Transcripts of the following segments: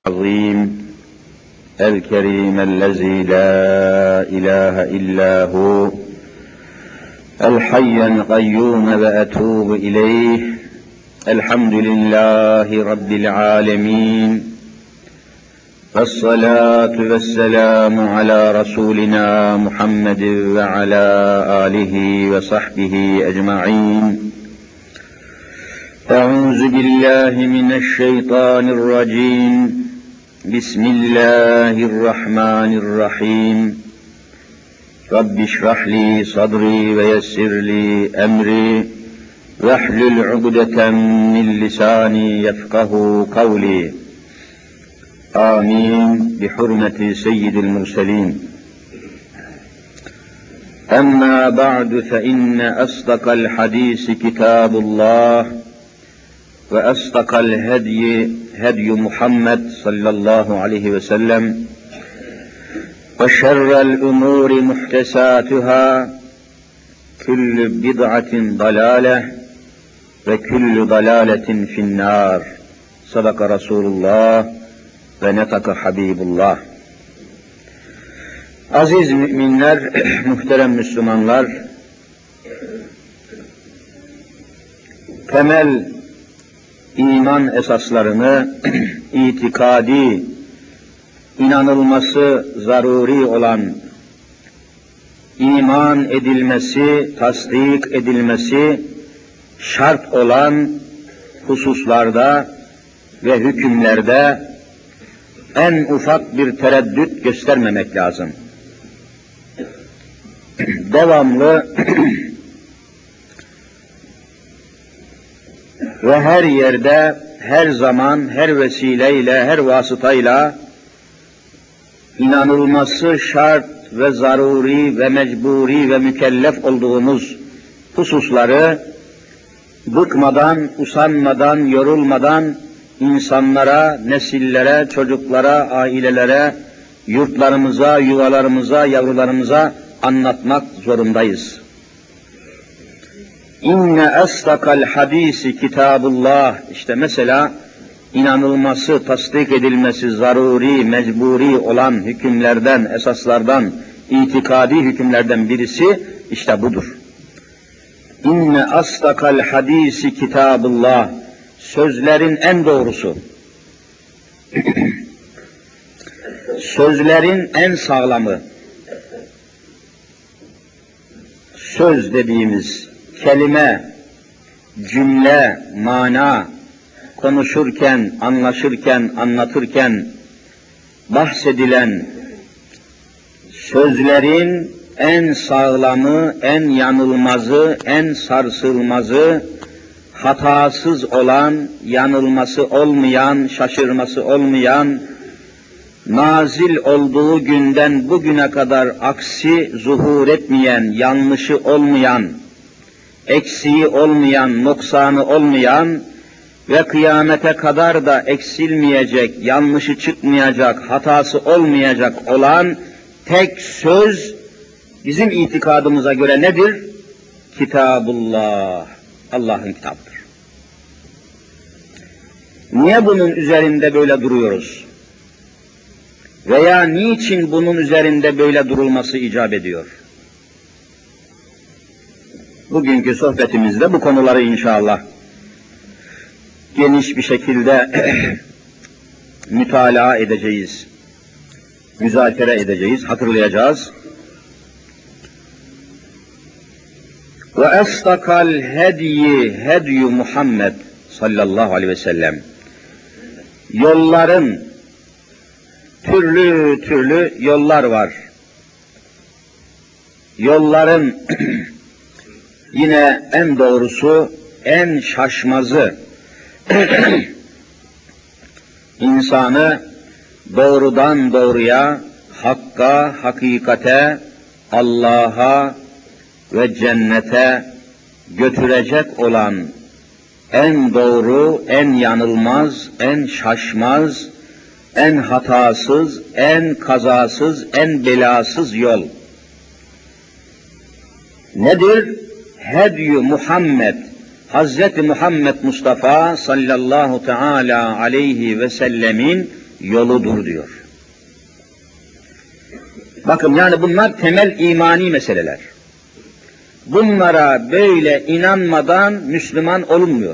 العظيم الكريم الذي لا إله إلا هو الحي القيوم وأتوب إليه. الحمد لله رب العالمين، والصلاة والسلام على رسولنا محمد وعلى آله وصحبه أجمعين. أعوذ بالله من الشيطان الرجيم. بسم الله الرحمن الرحيم. رب اشرح لي صدري ويسر لي أمري واحلل عقدة من لساني يفقه قولي. آمين بحرمة سيد المرسلين. أما بعد، فإن أصدق الحديث كتاب الله، وأصدق الهدي هدي محمد صلى الله عليه وسلم، وشر الأمور محدثاتها، كل بدعة ضلالة وكل ضلالة في النار. صدق رسول الله ve netaka Habibullah. Aziz müminler, muhterem Müslümanlar, temel iman esaslarını itikadi, inanılması zaruri olan, iman edilmesi, tasdik edilmesi şart olan hususlarda ve hükümlerde en ufak bir tereddüt göstermemek lazım. Devamlı ve her yerde, her zaman, her vesileyle, her vasıtayla inanılması şart ve zaruri ve mecburi ve mükellef olduğumuz hususları bıkmadan, usanmadan, yorulmadan insanlara, nesillere, çocuklara, ailelere, yurtlarımıza, yuvalarımıza, yavrularımıza anlatmak zorundayız. İnne asdakal hadisi kitabullah. İşte mesela inanılması, tasdik edilmesi zaruri, mecburi olan hükümlerden, esaslardan, itikadi hükümlerden birisi işte budur. İnne asdakal hadisi kitabullah. Sözlerin en doğrusu, sözlerin en sağlamı, söz dediğimiz kelime, cümle, mana, konuşurken, anlaşırken, anlatırken bahsedilen sözlerin en sağlamı, en yanılmazı, en sarsılmazı, hatasız olan, yanılması olmayan, şaşırması olmayan, nazil olduğu günden bugüne kadar aksi zuhur etmeyen, yanlışı olmayan, eksiği olmayan, noksanı olmayan ve kıyamete kadar da eksilmeyecek, yanlışı çıkmayacak, hatası olmayacak olan tek söz bizim itikadımıza göre nedir? Kitabullah, Allah'ın kitabıdır. Niye bunun üzerinde böyle duruyoruz? Veya niçin bunun üzerinde böyle durulması icap ediyor? Bugünkü sohbetimizde bu konuları inşallah geniş bir şekilde mütalaa edeceğiz, müzakere edeceğiz, hatırlayacağız. Ve asdakal hediyi hedyu Muhammed sallallahu aleyhi ve sellem. Yolların, türlü türlü yollar var. Yolların yine en doğrusu, en şaşmazı, insanı doğrudan doğruya, hakka, hakikate, Allah'a ve cennete götürecek olan en doğru, en yanılmaz, en şaşmaz, en hatasız, en kazasız, en belasız yol. Nedir? Hedyu Muhammed. Hazreti Muhammed Mustafa sallallahu teala aleyhi ve sellemin yoludur diyor. Bakın yani bunlar temel imani meseleler. Bunlara böyle inanmadan Müslüman olunmuyor.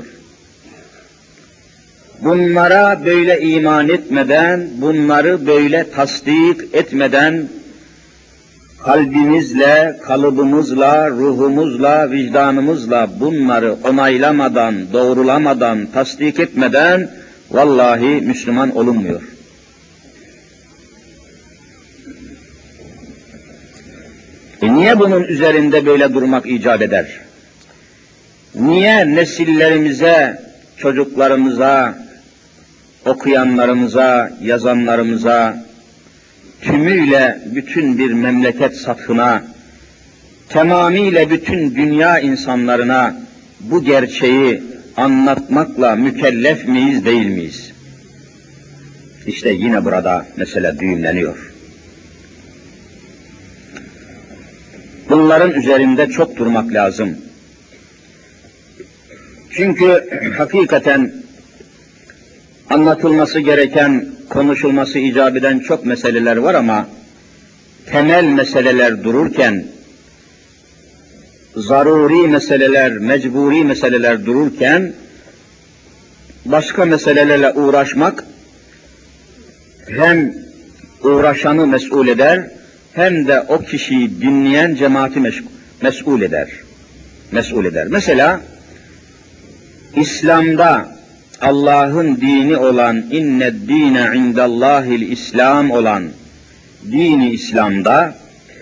Bunlara böyle iman etmeden, bunları böyle tasdik etmeden, kalbimizle, kalıbımızla, ruhumuzla, vicdanımızla bunları onaylamadan, doğrulamadan, tasdik etmeden vallahi Müslüman olunmuyor. Niye bunun üzerinde böyle durmak icap eder? Niye nesillerimize, çocuklarımıza, okuyanlarımıza, yazanlarımıza, tümüyle bütün bir memleket sathına, tamamıyla bütün dünya insanlarına bu gerçeği anlatmakla mükellef miyiz, değil miyiz? İşte yine burada mesele düğümleniyor. Bunların üzerinde çok durmak lazım. Çünkü hakikaten anlatılması gereken, konuşulması icap eden çok meseleler var ama temel meseleler dururken, zaruri meseleler, mecburi meseleler dururken başka meselelerle uğraşmak hem uğraşanı mesul eder hem de o kişiyi dinleyen cemaati mesul eder. Mesela İslam'da Allah'ın dini olan inned dine indallahil İslam olan dini İslam'da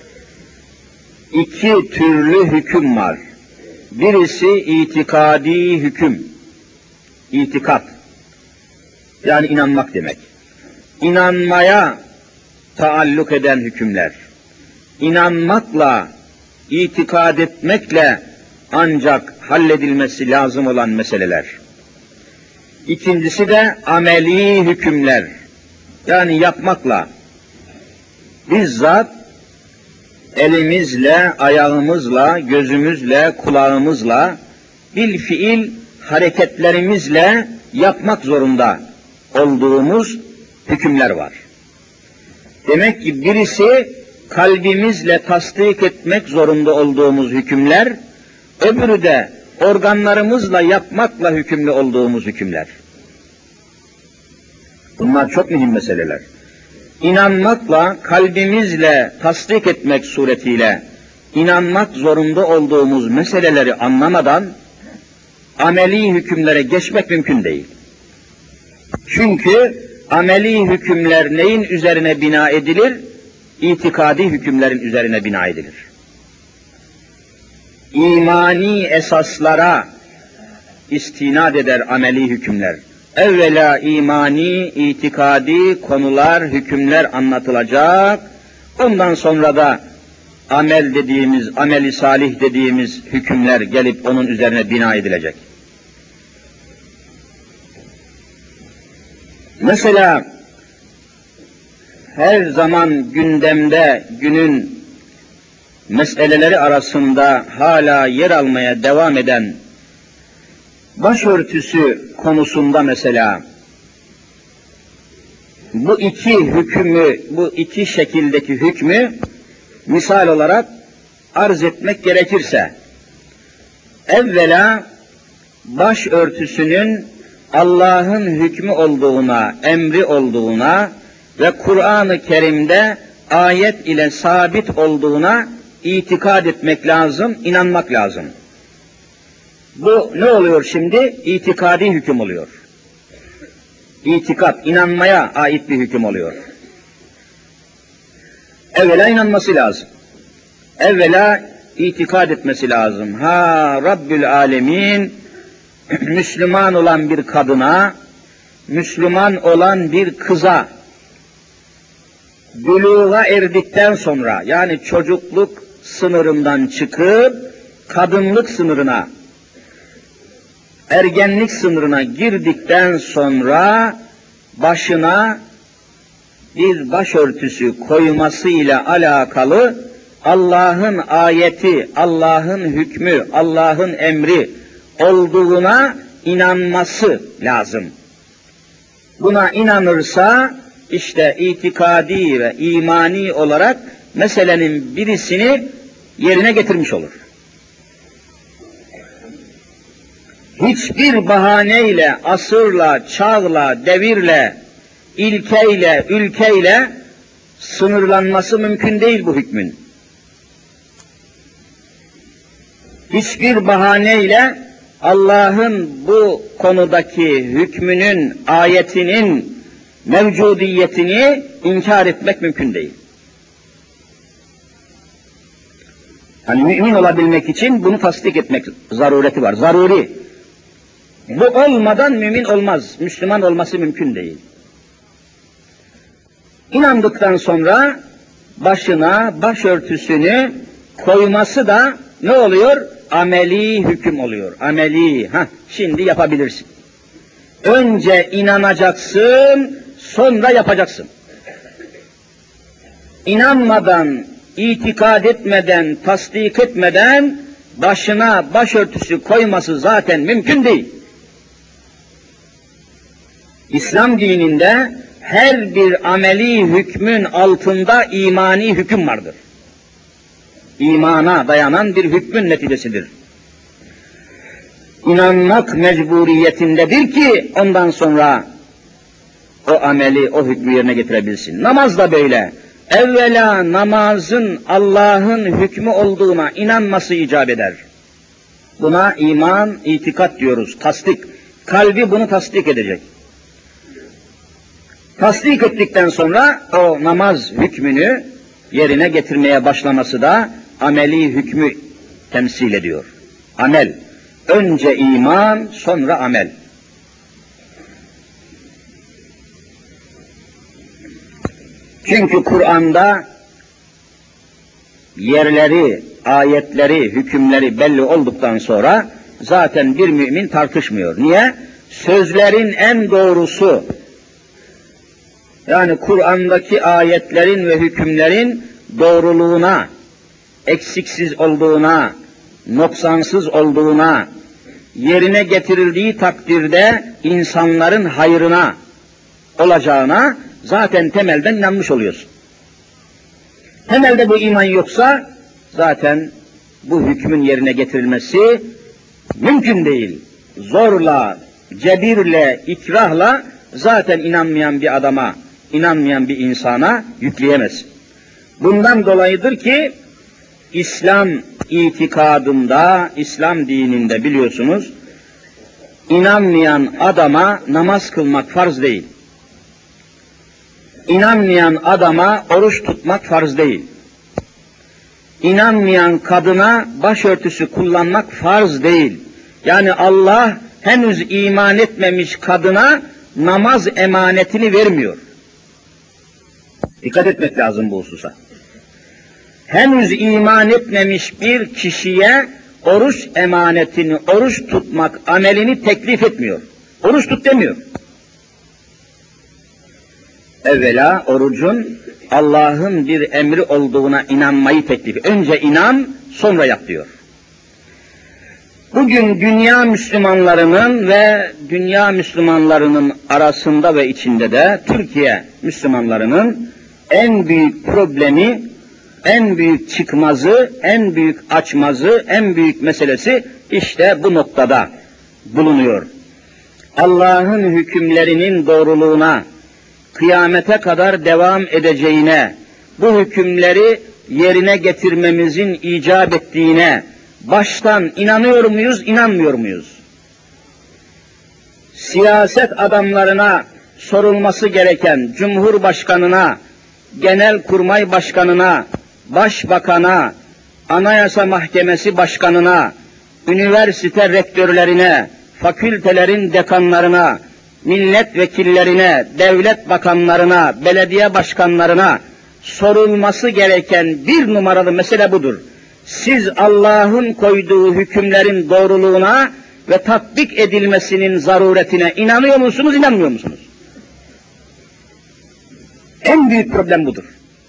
iki türlü hüküm var. Birisi itikadi hüküm. İtikat. Yani inanmak demek. İnanmaya taalluk eden hükümler. İnanmakla, itikad etmekle ancak halledilmesi lazım olan meseleler. İkincisi de ameli hükümler. Yani yapmakla, bizzat elimizle, ayağımızla, gözümüzle, kulağımızla, bilfiil hareketlerimizle yapmak zorunda olduğumuz hükümler var. Demek ki birisi kalbimizle tasdik etmek zorunda olduğumuz hükümler, öbürü de organlarımızla yapmakla hükümlü olduğumuz hükümler. Bunlar çok mühim meseleler. İnanmakla, kalbimizle tasdik etmek suretiyle inanmak zorunda olduğumuz meseleleri anlamadan ameli hükümlere geçmek mümkün değil. Çünkü ameli hükümler neyin üzerine bina edilir? İtikadi hükümlerin üzerine bina edilir. İmani esaslara istinad eder ameli hükümler. Evvela imani, itikadi konular, hükümler anlatılacak. Ondan sonra da amel dediğimiz, ameli salih dediğimiz hükümler gelip onun üzerine bina edilecek. Mesela her zaman gündemde, günün meseleleri arasında hala yer almaya devam eden başörtüsü konusunda mesela bu iki hükmü, bu iki şekildeki hükmü misal olarak arz etmek gerekirse, evvela başörtüsünün Allah'ın hükmü olduğuna, emri olduğuna ve Kur'an-ı Kerim'de ayet ile sabit olduğuna itikad etmek lazım, inanmak lazım. Bu ne oluyor şimdi? İtikadi hüküm oluyor. İtikat, inanmaya ait bir hüküm oluyor. Evvela inanması lazım. Evvela itikad etmesi lazım. Rabbül Alemin, Müslüman olan bir kadına, Müslüman olan bir kıza, buluğa erdikten sonra, yani çocukluk sınırından çıkıp, kadınlık sınırına, ergenlik sınırına girdikten sonra, başına bir başörtüsü koymasıyla alakalı Allah'ın ayeti, Allah'ın hükmü, Allah'ın emri olduğuna inanması lazım. Buna inanırsa işte itikadi ve imani olarak meselenin birisini yerine getirmiş olur. Hiçbir bahaneyle, asırla, çağla, devirle, ilkeyle, ülkeyle sınırlanması mümkün değil bu hükmün. Hiçbir bahaneyle Allah'ın bu konudaki hükmünün, ayetinin mevcudiyetini inkar etmek mümkün değil. Yani mümin olabilmek için bunu tasdik etmek zarureti var, zaruri. Bu olmadan mümin olmaz, Müslüman olması mümkün değil. İnandıktan sonra başına başörtüsünü koyması da ne oluyor? Ameli hüküm oluyor. Ameli. Şimdi yapabilirsin. Önce inanacaksın, sonra yapacaksın. İnanmadan, itikad etmeden, tasdik etmeden başına başörtüsü koyması zaten mümkün değil. İslam dininde her bir ameli hükmün altında imani hüküm vardır. İmana dayanan bir hükmün neticesidir. İnanmak mecburiyetindedir ki ondan sonra o ameli, o hükmü yerine getirebilsin. Namaz da böyle. Evvela namazın Allah'ın hükmü olduğuna inanması icap eder. Buna iman, itikat diyoruz, tasdik. Kalbi bunu tasdik edecek. Tasdik ettikten sonra o namaz hükmünü yerine getirmeye başlaması da ameli hükmü temsil ediyor. Amel. Önce iman, sonra amel. Çünkü Kur'an'da yerleri, ayetleri, hükümleri belli olduktan sonra zaten bir mümin tartışmıyor. Niye? Sözlerin en doğrusu, yani Kur'an'daki ayetlerin ve hükümlerin doğruluğuna, eksiksiz olduğuna, noksansız olduğuna, yerine getirildiği takdirde insanların hayrına olacağına zaten temelden inanmış oluyorsun. Temelde bu iman yoksa zaten bu hükmün yerine getirilmesi mümkün değil. Zorla, cebirle, ikrahla zaten inanmayan bir adama, inanmayan bir insana yükleyemez. Bundan dolayıdır ki İslam itikadında, İslam dininde biliyorsunuz, inanmayan adama namaz kılmak farz değil. İnanmayan adama oruç tutmak farz değil. İnanmayan kadına başörtüsü kullanmak farz değil. Yani Allah henüz iman etmemiş kadına namaz emanetini vermiyor. Dikkat etmek lazım bu hususa. Henüz iman etmemiş bir kişiye oruç emanetini, oruç tutmak amelini teklif etmiyor. Oruç tut demiyor. Evvela orucun Allah'ın bir emri olduğuna inanmayı teklif ediyor. Önce inan, sonra yap diyor. Bugün dünya Müslümanlarının ve dünya Müslümanlarının arasında ve içinde de Türkiye Müslümanlarının en büyük problemi, en büyük çıkmazı, en büyük açmazı, en büyük meselesi işte bu noktada bulunuyor. Allah'ın hükümlerinin doğruluğuna, kıyamete kadar devam edeceğine, bu hükümleri yerine getirmemizin icap ettiğine baştan inanıyor muyuz, inanmıyor muyuz? Siyaset adamlarına sorulması gereken Cumhurbaşkanına, Genelkurmay Başkanına, Başbakana, Anayasa Mahkemesi Başkanına, üniversite rektörlerine, fakültelerin dekanlarına, milletvekillerine, devlet bakanlarına, belediye başkanlarına sorulması gereken bir numaralı mesele budur. Siz Allah'ın koyduğu hükümlerin doğruluğuna ve tatbik edilmesinin zaruretine inanıyor musunuz, inanmıyor musunuz? En büyük problem budur.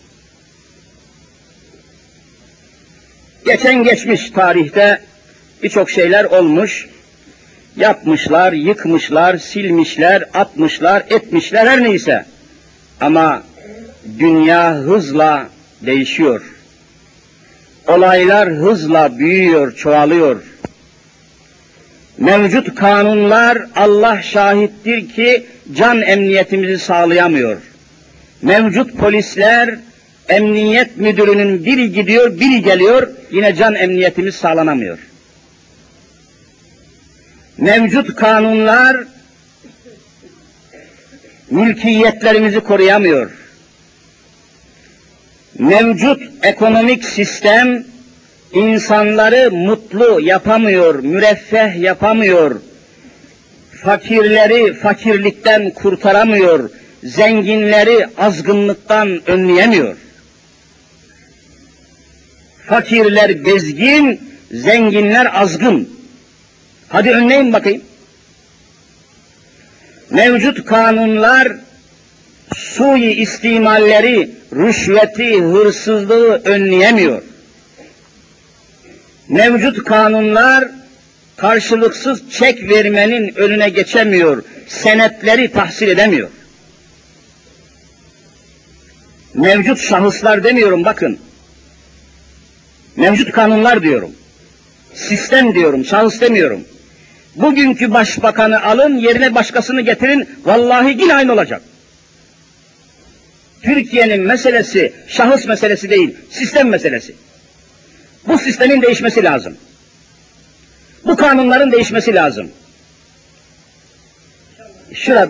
Geçmiş tarihte birçok şeyler olmuş, yapmışlar, yıkmışlar, silmişler, atmışlar, etmişler, her neyse. Ama dünya hızla değişiyor. Olaylar hızla büyüyor, çoğalıyor. Mevcut kanunlar Allah şahittir ki can emniyetimizi sağlayamıyor. Mevcut polisler, emniyet müdürünün biri gidiyor, biri geliyor, yine can emniyetimiz sağlanamıyor. Mevcut kanunlar mülkiyetlerimizi koruyamıyor. Mevcut ekonomik sistem insanları mutlu yapamıyor, müreffeh yapamıyor. Fakirleri fakirlikten kurtaramıyor, zenginleri azgınlıktan önleyemiyor. Fakirler bezgin, zenginler azgın. Hadi önleyin bakayım. Mevcut kanunlar sui istimalleri, rüşveti, hırsızlığı önleyemiyor. Mevcut kanunlar karşılıksız çek vermenin önüne geçemiyor, senetleri tahsil edemiyor. Mevcut şahıslar demiyorum bakın, mevcut kanunlar diyorum, sistem diyorum, şahıs demiyorum. Bugünkü başbakanı alın, yerine başkasını getirin, vallahi yine aynı olacak. Türkiye'nin meselesi şahıs meselesi değil, sistem meselesi. Bu sistemin değişmesi lazım. Bu kanunların değişmesi lazım. Şurada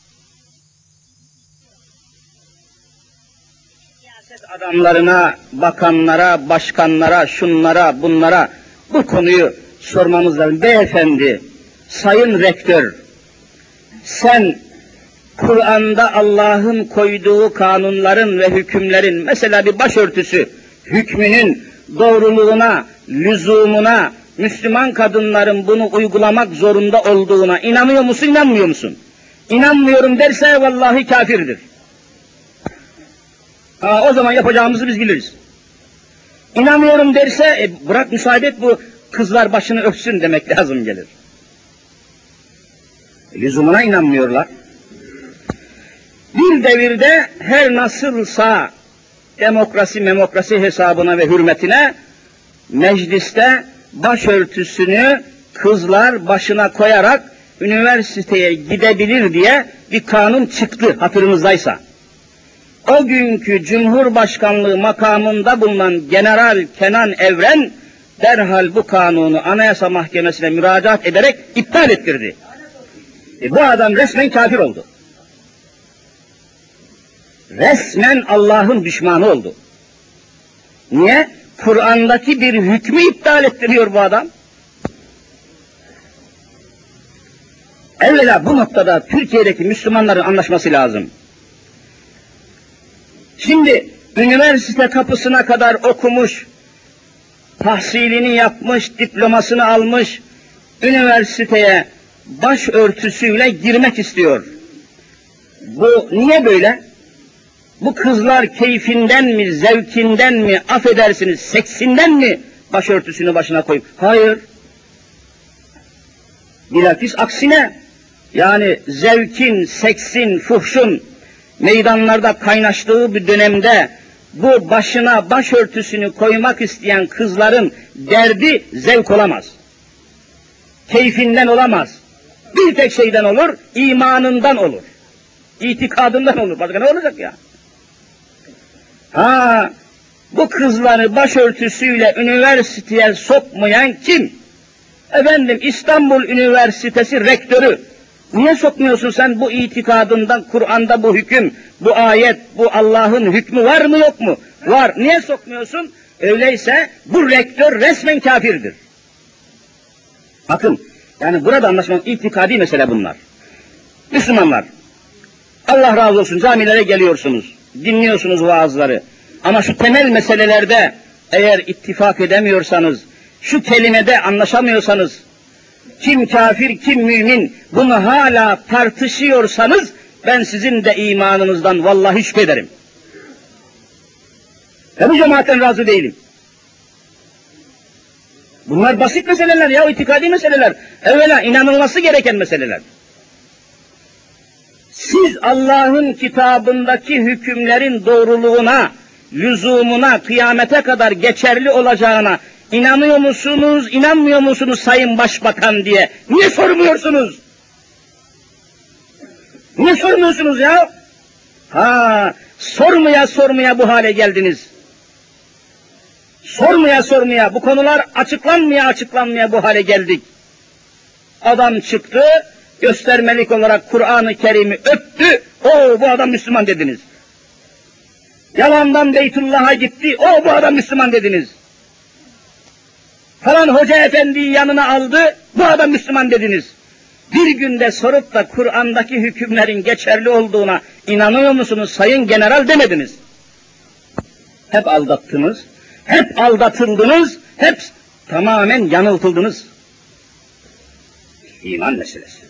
siyaset adamlarına, bakanlara, başkanlara, şunlara, bunlara bu konuyu sormamız lazım. Beyefendi, sayın rektör, sen Kur'an'da Allah'ın koyduğu kanunların ve hükümlerin, mesela bir başörtüsü hükmünün doğruluğuna, lüzumuna, Müslüman kadınların bunu uygulamak zorunda olduğuna inanıyor musun, inanmıyor musun? İnanmıyorum derse vallahi kafirdir. O zaman yapacağımızı biz biliriz. İnanmıyorum derse, bırak müsaade et, bu kızlar başını öpsün demek lazım gelir. Lüzumuna inanmıyorlar. Bir devirde her nasılsa demokrasi hesabına ve hürmetine mecliste başörtüsünü kızlar başına koyarak üniversiteye gidebilir diye bir kanun çıktı, hatırınızdaysa. O günkü Cumhurbaşkanlığı makamında bulunan General Kenan Evren derhal bu kanunu Anayasa Mahkemesi'ne müracaat ederek iptal ettirdi. Bu adam resmen kafir oldu. Resmen Allah'ın düşmanı oldu. Niye? Kur'an'daki bir hükmü iptal ettiriyor bu adam. Evvela bu noktada Türkiye'deki Müslümanların anlaşması lazım. Şimdi üniversite kapısına kadar okumuş, tahsilini yapmış, diplomasını almış, üniversiteye başörtüsüyle girmek istiyor. Bu niye böyle? Bu kızlar keyfinden mi, zevkinden mi, affedersiniz, seksinden mi başörtüsünü başına koyup? Hayır. Bilakis aksine, yani zevkin, seksin, fuhşun meydanlarda kaynaştığı bir dönemde bu başına başörtüsünü koymak isteyen kızların derdi zevk olamaz. Keyfinden olamaz. Bir tek şeyden olur, imanından olur. İtikadından olur. Başka ne olacak ya? Bu kızları başörtüsüyle üniversiteye sokmayan kim? Efendim, İstanbul Üniversitesi rektörü. Niye sokmuyorsun sen bu itikadından? Kur'an'da bu hüküm, bu ayet, bu Allah'ın hükmü var mı yok mu? Var. Niye sokmuyorsun? Öyleyse bu rektör resmen kafirdir. Bakın, yani burada anlaşılan itikadi mesele bunlar. Müslümanlar, Allah razı olsun, camilere geliyorsunuz, dinliyorsunuz vaazları. Ama şu temel meselelerde eğer ittifak edemiyorsanız, şu kelimede anlaşamıyorsanız, kim kafir, kim mümin, bunu hala tartışıyorsanız, ben sizin de imanınızdan vallahi şüphe ederim. Ve bu cemaatten razı değilim. Bunlar basit meseleler ya, itikadi meseleler. Evvela inanılması gereken meseleler. Siz Allah'ın kitabındaki hükümlerin doğruluğuna, lüzumuna, kıyamete kadar geçerli olacağına inanıyor musunuz, inanmıyor musunuz Sayın Başbakan diye niye sormuyorsunuz? Niye sormuyorsunuz ya? Sormaya bu hale geldiniz. Sormaya bu konular açıklanmaya bu hale geldik. Adam çıktı, göstermelik olarak Kur'an-ı Kerim'i öptü, bu adam Müslüman dediniz. Yalandan Beytullah'a gitti, bu adam Müslüman dediniz. Falan hoca efendiyi yanına aldı, bu adam Müslüman dediniz. Bir günde sorup da Kur'an'daki hükümlerin geçerli olduğuna inanıyor musunuz sayın general demediniz. Hep aldattınız, hep aldatıldınız, hep tamamen yanıltıldınız. İman meselesi.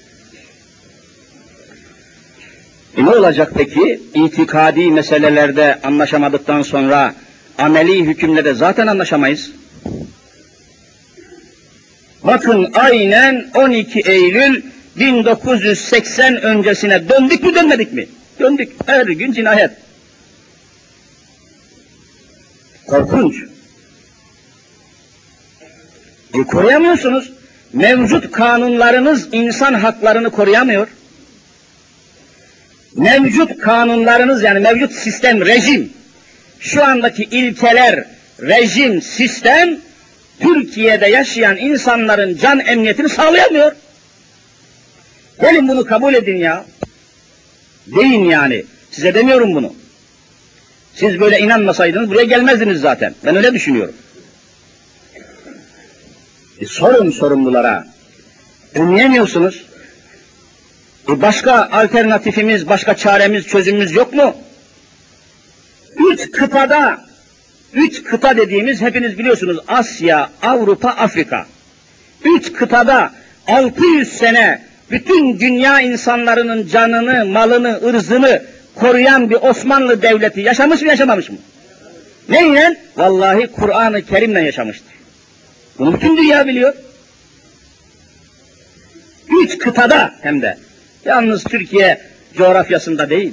Ne olacak peki? İtikadi meselelerde anlaşamadıktan sonra ameli hükümlerde zaten anlaşamayız. Bakın aynen 12 Eylül 1980 öncesine döndük mü dönmedik mi? Döndük. Her gün cinayet. Korkunç. Koruyamıyorsunuz. Mevcut kanunlarınız insan haklarını koruyamıyor. Mevcut kanunlarınız yani mevcut sistem, rejim, şu andaki ilkeler, rejim, sistem Türkiye'de yaşayan insanların can emniyetini sağlayamıyor. Gelin bunu kabul edin ya. Deyin yani. Size demiyorum bunu. Siz böyle inanmasaydınız buraya gelmezdiniz zaten. Ben öyle düşünüyorum. Sorun sorumlulara. Önleyemiyorsunuz. Başka alternatifimiz, başka çaremiz, çözümümüz yok mu? Üç kıta dediğimiz hepiniz biliyorsunuz Asya, Avrupa, Afrika. 3 kıtada 600 sene bütün dünya insanlarının canını, malını, ırzını koruyan bir Osmanlı Devleti yaşamış mı yaşamamış mı? Neyle? Vallahi Kur'an-ı Kerim'le yaşamıştır. Bunu bütün dünya biliyor. 3 kıtada hem de. Yalnız Türkiye coğrafyasında değil.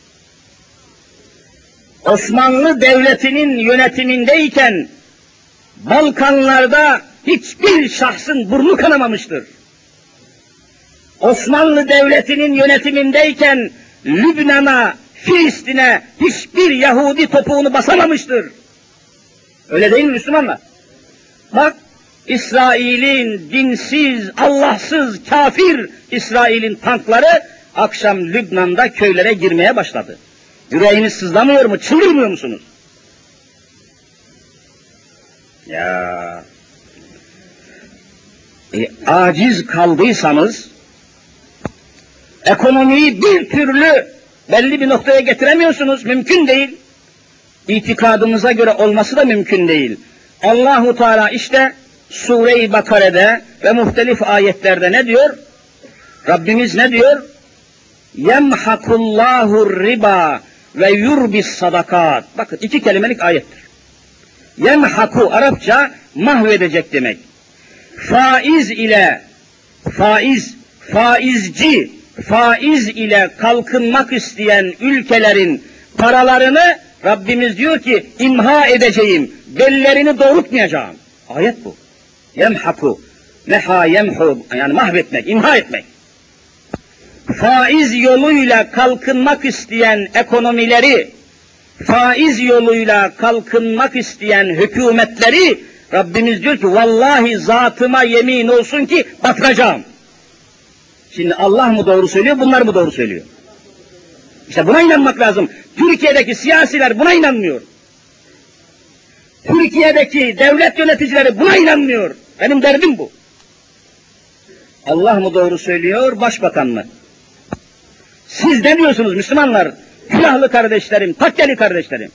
Osmanlı Devleti'nin yönetimindeyken Balkanlarda hiçbir şahsın burnu kanamamıştır. Osmanlı Devleti'nin yönetimindeyken Lübnan'a, Filistin'e hiçbir Yahudi topuğunu basamamıştır. Öyle değil mi Müslümanlar? Bak, İsrail'in dinsiz, Allahsız, kafir İsrail'in tankları akşam Lübnan'da köylere girmeye başladı. Yüreğiniz sızlamıyor mu? Çıldırmıyor musunuz? Ya aciz kaldıysanız, ekonomiyi bir türlü belli bir noktaya getiremiyorsunuz, mümkün değil. İtikadımıza göre olması da mümkün değil. Allahu Teala işte Sure-i Bakare'de ve muhtelif ayetlerde ne diyor? Rabbimiz ne diyor? Yemhakullahu riba ve yurbis sadakat. Bakın 2 kelimelik ayettir. Yemhaku Arapça mahvedecek demek. Faiz ile kalkınmak isteyen ülkelerin paralarını Rabbimiz diyor ki imha edeceğim, bellerini doğrultmayacağım. Ayet bu. Yemhaku, meha yemhu, yani mahvetmek, imha etmek. Faiz yoluyla kalkınmak isteyen ekonomileri, faiz yoluyla kalkınmak isteyen hükümetleri Rabbimiz diyor ki vallahi zatıma yemin olsun ki batıracağım. Şimdi Allah mı doğru söylüyor, bunlar mı doğru söylüyor? İşte buna inanmak lazım. Türkiye'deki siyasiler buna inanmıyor. Türkiye'deki devlet yöneticileri buna inanmıyor. Benim derdim bu. Allah mı doğru söylüyor, başbakan mı? Siz ne diyorsunuz Müslümanlar? Külahlı kardeşlerim, takkeli kardeşlerim.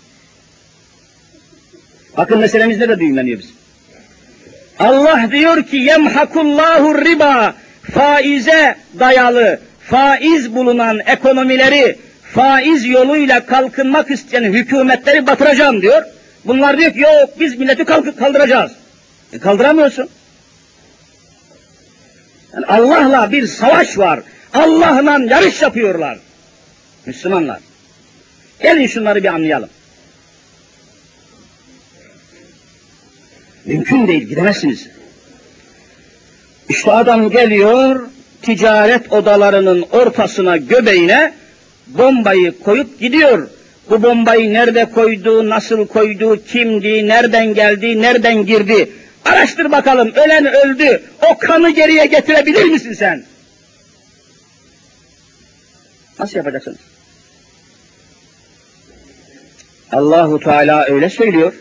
Bakın meselemizde de düğümleniyor biz. Allah diyor ki yemhakullahu riba, faize dayalı, faiz bulunan ekonomileri, faiz yoluyla kalkınmak isteyen hükümetleri batıracağım diyor. Bunlar diyor ki yok biz milleti kaldıracağız. Kaldıramıyorsun. Yani Allah'la bir savaş var. Allah'la yarış yapıyorlar. Müslümanlar. Gelin şunları bir anlayalım. Mümkün değil, gidemezsiniz. İşte adam geliyor, ticaret odalarının ortasına, göbeğine bombayı koyup gidiyor. Bu bombayı nerede koydu, nasıl koydu, kimdi, nereden geldi, nereden girdi? Araştır bakalım, ölen öldü, o kanı geriye getirebilir misin sen? Nasıl yapacaksınız? Allahu Teala öyle söylüyor.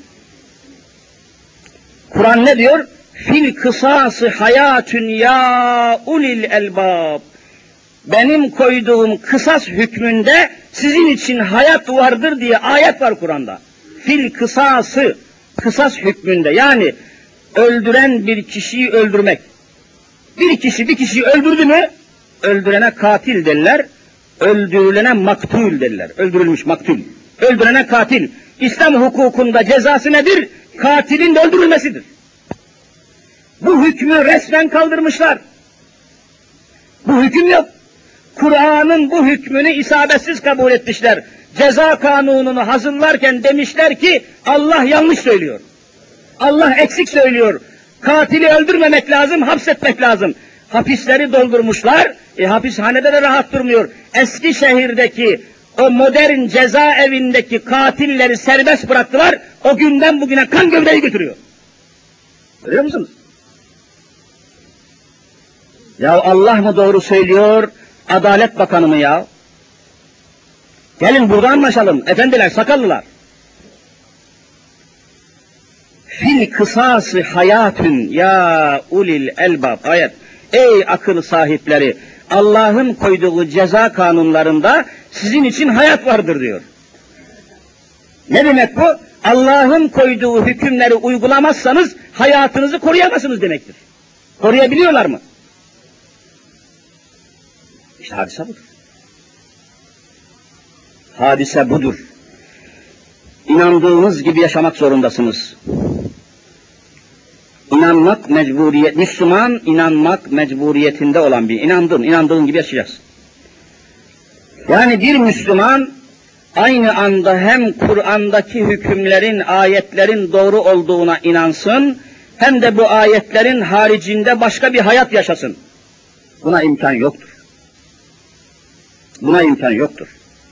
Kur'an ne diyor? Fil kısası hayatun ya ulil elbab. Benim koyduğum kısas hükmünde sizin için hayat vardır diye ayet var Kur'an'da. Fil kısası, kısas hükmünde, yani öldüren bir kişiyi öldürmek. Bir kişiyi öldürdü mü, öldürene katil derler, öldürülene maktul derler. Öldürülmüş maktul. Öldürene katil. İslam hukukunda cezası nedir? Katilin de öldürülmesidir. Bu hükmü resmen kaldırmışlar. Bu hüküm yok. Kur'an'ın bu hükmünü isabetsiz kabul etmişler. Ceza kanununu hazırlarken demişler ki Allah yanlış söylüyor. Allah eksik söylüyor. Katili öldürmemek lazım, hapsetmek lazım. Hapisleri doldurmuşlar, hapishanede de rahat durmuyor. Eskişehir'deki o modern cezaevindeki katilleri serbest bıraktılar, o günden bugüne kan gövdeyi götürüyor. Görüyor musunuz? Ya Allah mı doğru söylüyor, Adalet Bakanı mı ya? Gelin burada anlaşalım, efendiler, sakallılar. Fil kısası hayatün ya ulil elbab. Ayet. Ey akıl sahipleri, Allah'ın koyduğu ceza kanunlarında sizin için hayat vardır diyor. Ne demek bu? Allah'ın koyduğu hükümleri uygulamazsanız hayatınızı koruyamazsınız demektir. Koruyabiliyorlar mı? İşte hadise budur. Hadise budur. İnandığınız gibi yaşamak zorundasınız. İnanmak mecburiyet, Müslüman inanmak mecburiyetinde olan bir, inandığın gibi yaşayacaksın. Yani bir Müslüman aynı anda hem Kur'an'daki hükümlerin, ayetlerin doğru olduğuna inansın, hem de bu ayetlerin haricinde başka bir hayat yaşasın. Buna imkan yoktur. Buna imkan yoktur.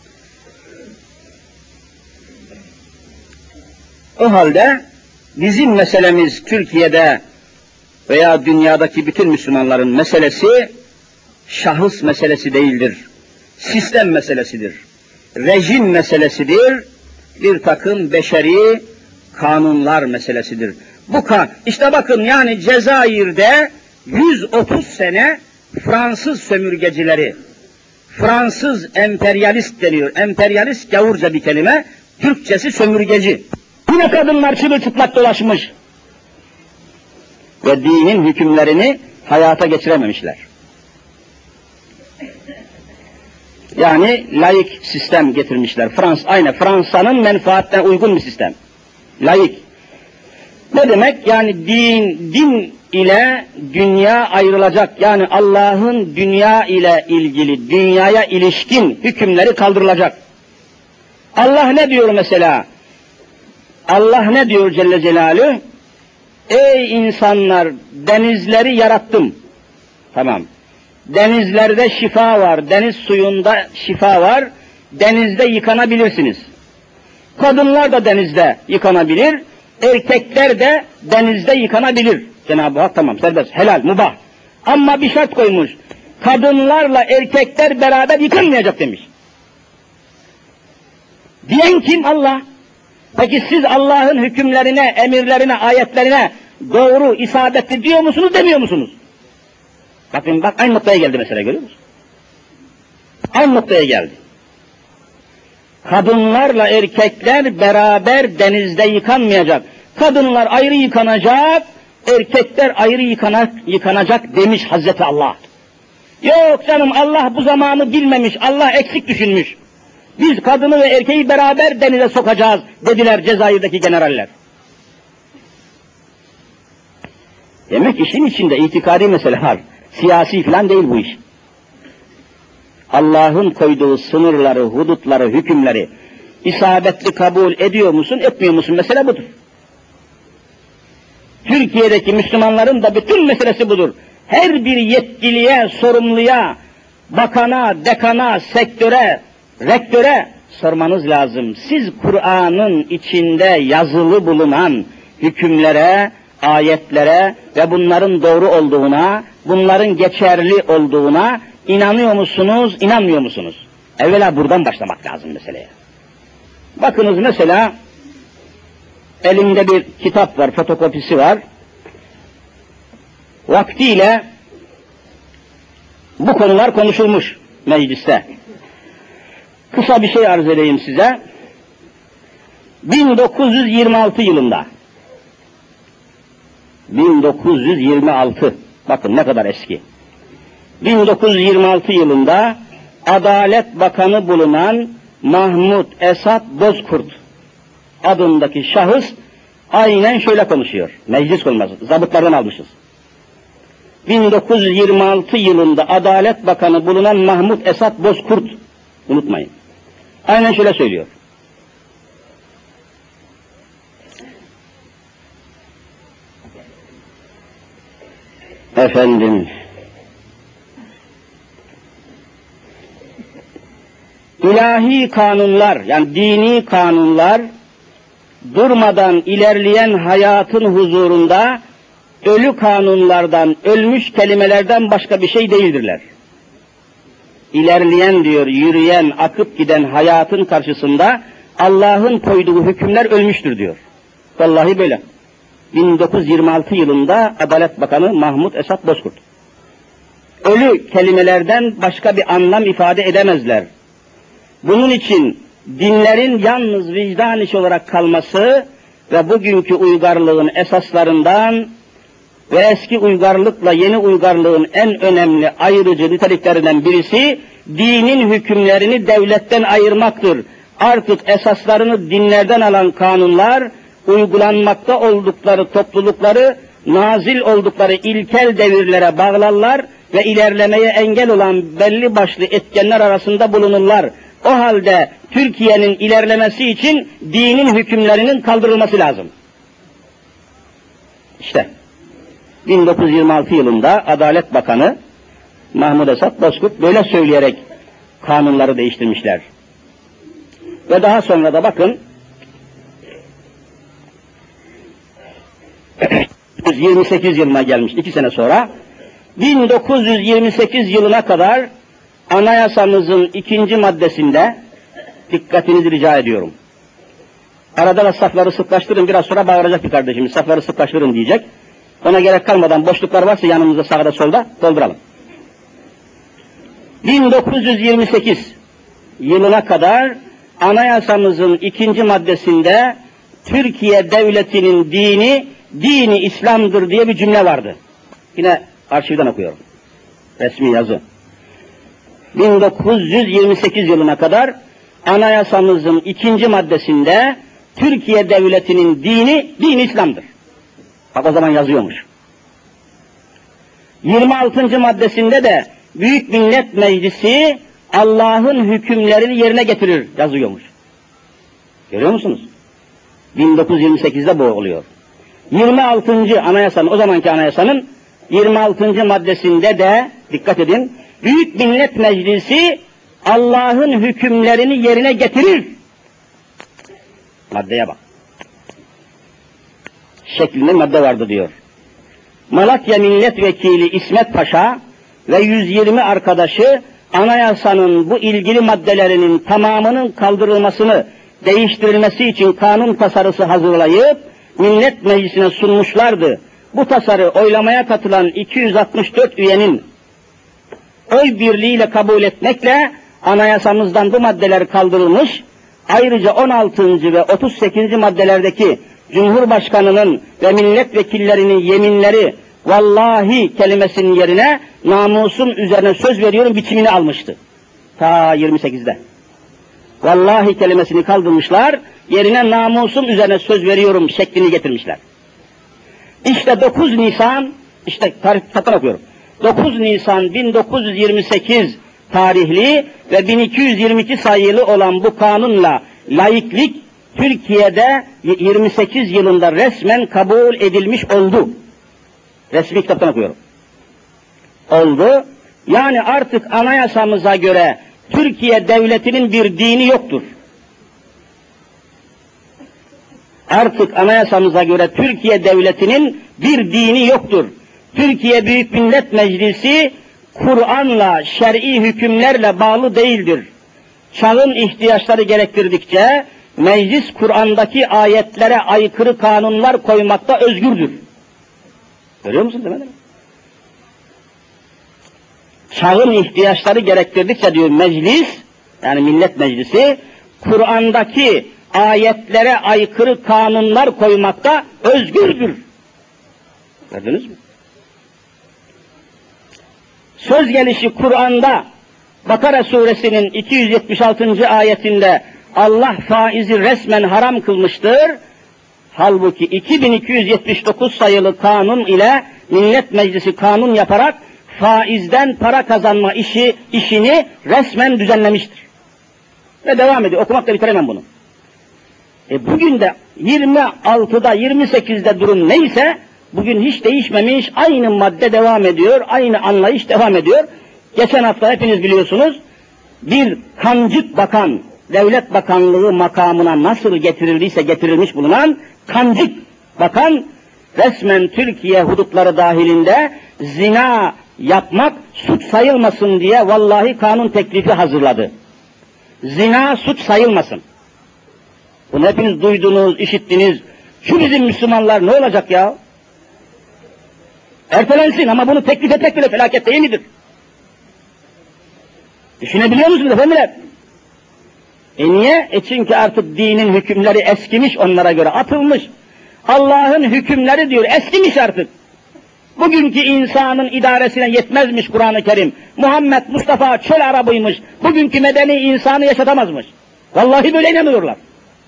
O halde bizim meselemiz Türkiye'de veya dünyadaki bütün Müslümanların meselesi şahıs meselesi değildir. Sistem meselesidir. Rejim meselesidir. Bir takım beşeri kanunlar meselesidir. İşte bakın, yani Cezayir'de 130 sene Fransız sömürgecileri, Fransız emperyalist deniyor. Emperyalist gavurca bir kelime, Türkçesi sömürgeci. Yine kadınlar çırılçıplak dolaşmış ve dinin hükümlerini hayata geçirememişler. Yani laik sistem getirmişler. Aynı Fransa'nın menfaatine uygun bir sistem. Laik. Ne demek? Yani din ile dünya ayrılacak. Yani Allah'ın dünya ile ilgili, dünyaya ilişkin hükümleri kaldırılacak. Allah ne diyor mesela? Allah ne diyor Celle Celaluhu? Ey insanlar, denizleri yarattım. Tamam. Denizlerde şifa var, deniz suyunda şifa var, denizde yıkanabilirsiniz. Kadınlar da denizde yıkanabilir, erkekler de denizde yıkanabilir. Cenab-ı Hak tamam, serbest, helal, mubah. Ama bir şart koymuş, kadınlarla erkekler beraber yıkanmayacak demiş. Diyen kim? Allah. Peki siz Allah'ın hükümlerine, emirlerine, ayetlerine doğru, isabetli diyor musunuz, demiyor musunuz? Bakın bak, aynı noktaya geldi mesela, görüyor musun? Aynı noktaya geldi. Kadınlarla erkekler beraber denizde yıkanmayacak. Kadınlar ayrı yıkanacak, erkekler ayrı yıkanacak demiş Hazreti Allah. Yok canım, Allah bu zamanı bilmemiş, Allah eksik düşünmüş. Biz kadını ve erkeği beraber denize sokacağız dediler Cezayir'deki generaller. Demek işin içinde itikadi mesele var. Siyasi falan değil bu iş. Allah'ın koyduğu sınırları, hudutları, hükümleri isabetli kabul ediyor musun, etmiyor musun? Mesele budur. Türkiye'deki Müslümanların da bütün meselesi budur. Her bir yetkiliye, sorumluya, bakana, dekana, sektöre, rektöre sormanız lazım. Siz Kur'an'ın içinde yazılı bulunan hükümlere, ayetlere ve bunların doğru olduğuna, bunların geçerli olduğuna inanıyor musunuz, inanmıyor musunuz? Evvela buradan başlamak lazım meseleye. Bakınız mesela, elimde bir kitap var, fotokopisi var. Vaktiyle bu konular konuşulmuş mecliste. Kısa bir şey arz edeyim size. 1926 yılında, 1926, bakın ne kadar eski. 1926 yılında Adalet Bakanı bulunan Mahmud Esat Bozkurt adındaki şahıs aynen şöyle konuşuyor. Meclis konuşması, zabıtlardan almışız. 1926 yılında Adalet Bakanı bulunan Mahmud Esat Bozkurt, unutmayın. Aynen şöyle söylüyor. Efendim, ilahi kanunlar, yani dini kanunlar, durmadan ilerleyen hayatın huzurunda ölü kanunlardan, ölmüş kelimelerden başka bir şey değildirler. İlerleyen diyor, yürüyen, akıp giden hayatın karşısında Allah'ın koyduğu hükümler ölmüştür diyor. Vallahi böyle. 1926 yılında Adalet Bakanı Mahmud Esat Bozkurt. Ölü kelimelerden başka bir anlam ifade edemezler. Bunun için dinlerin yalnız vicdan işi olarak kalması ve bugünkü uygarlığın esaslarından ve eski uygarlıkla yeni uygarlığın en önemli ayırıcı niteliklerinden birisi, dinin hükümlerini devletten ayırmaktır. Artık esaslarını dinlerden alan kanunlar, uygulanmakta oldukları toplulukları, nazil oldukları ilkel devirlere bağlarlar ve ilerlemeye engel olan belli başlı etkenler arasında bulunurlar. O halde Türkiye'nin ilerlemesi için dinin hükümlerinin kaldırılması lazım. İşte 1926 yılında Adalet Bakanı Mahmud Esat Bozkurt böyle söyleyerek kanunları değiştirmişler. Ve daha sonra da bakın 1928 yılına gelmiş, 2 sene sonra 1928 yılına kadar anayasamızın 2. maddesinde, dikkatinizi rica ediyorum. Arada da safları sıklaştırın, biraz sonra bağıracak bir kardeşimiz, safları sıklaştırın diyecek. Ona gerek kalmadan boşluklar varsa yanımızda, sağda solda dolduralım. 1928 yılına kadar anayasamızın 2. maddesinde Türkiye devletinin dini İslam'dır diye bir cümle vardı. Yine arşivden okuyorum. Resmi yazı. 1928 yılına kadar anayasamızın 2. maddesinde Türkiye devletinin dini İslam'dır. Bak o zaman yazıyormuş. 26. maddesinde de Büyük Millet Meclisi Allah'ın hükümlerini yerine getirir yazıyormuş. Görüyor musunuz? 1928'de bu oluyor. 26. anayasanın, o zamanki anayasanın 26. maddesinde de dikkat edin, Büyük Millet Meclisi Allah'ın hükümlerini yerine getirir. Maddeye bak. Şeklinde madde vardı diyor. Malatya Milletvekili İsmet Paşa ve 120 arkadaşı anayasanın bu ilgili maddelerinin tamamının kaldırılmasını, değiştirilmesi için kanun tasarısı hazırlayıp Millet Meclisi'ne sunmuşlardı. Bu tasarı oylamaya katılan 264 üyenin oy birliğiyle kabul etmekle anayasamızdan bu maddeler kaldırılmış. Ayrıca 16. ve 38. maddelerdeki Cumhurbaşkanının ve milletvekillerinin yeminleri vallahi kelimesinin yerine namusum üzerine söz veriyorum biçimini almıştı. Ta 28'de. Vallahi kelimesini kaldırmışlar, yerine namusum üzerine söz veriyorum şeklini getirmişler. İşte 9 Nisan, işte tarihten okuyorum. 9 Nisan 1928 tarihli ve 1222 sayılı olan bu kanunla laiklik Türkiye'de 28 yılında resmen kabul edilmiş oldu. Resmi kitaptan okuyorum. Oldu. Yani artık anayasamıza göre Türkiye devletinin bir dini yoktur. Artık anayasamıza göre Türkiye devletinin bir dini yoktur. Türkiye Büyük Millet Meclisi Kur'an'la, şer'i hükümlerle bağlı değildir. Çağın ihtiyaçları gerektirdikçe meclis Kur'an'daki ayetlere aykırı kanunlar koymakta özgürdür. Görüyor musun demedim mi? Çağın ihtiyaçları gerektirdikçe diyor meclis, yani Millet Meclisi, Kur'an'daki ayetlere aykırı kanunlar koymakta özgürdür. Gördünüz mü? Söz gelişi Kur'an'da Bakara suresinin 276. ayetinde Allah faizi resmen haram kılmıştır. Halbuki 2279 sayılı kanun ile Millet Meclisi kanun yaparak faizden para kazanma işini resmen düzenlemiştir. Ve devam ediyor. Okumakla bitiremem bunu. Bugün de 26'da 28'de durum neyse bugün hiç değişmemiş, aynı madde devam ediyor, aynı anlayış devam ediyor. Geçen hafta hepiniz biliyorsunuz bir kancık bakan, devlet bakanlığı makamına nasıl getirildiyse getirilmiş bulunan kancık bakan resmen Türkiye hudutları dahilinde zina yapmak suç sayılmasın diye vallahi kanun teklifi hazırladı. Zina suç sayılmasın. Bunu hepiniz duydunuz, işittiniz. Şu bizim Müslümanlar ne olacak ya? Ertelensin ama bunu teklif etmek bile felaket değil midir? Düşünebiliyor musunuz efendiler? Niye? Çünkü artık dinin hükümleri eskimiş, onlara göre atılmış. Allah'ın hükümleri diyor eskimiş artık. Bugünkü insanın idaresine yetmezmiş Kur'an-ı Kerim. Muhammed Mustafa çöl Arabıymış. Bugünkü medeni insanı yaşatamazmış. Vallahi böyle inanıyorlar.